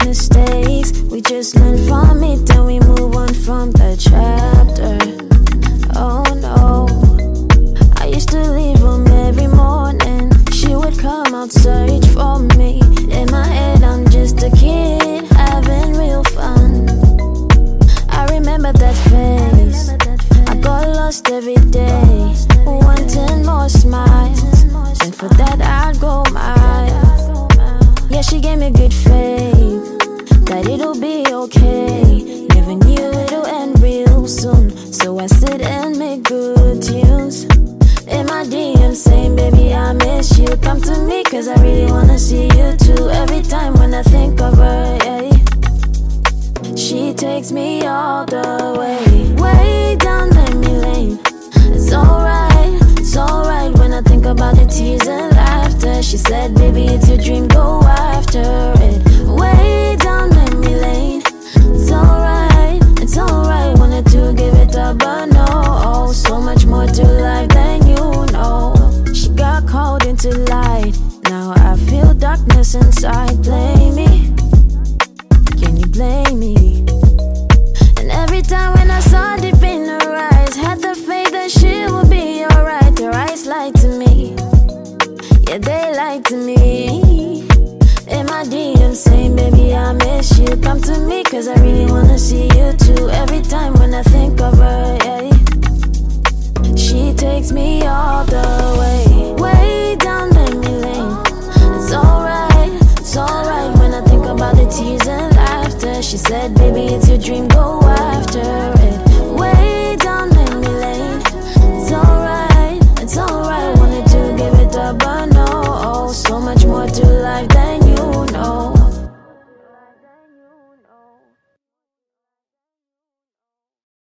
mistakes. We just learn from it, then we move on from that chapter. Oh no, I used to leave home every morning. She would come out, search for me. In my head, I'm just a kid having real fun. I remember that face. I got lost every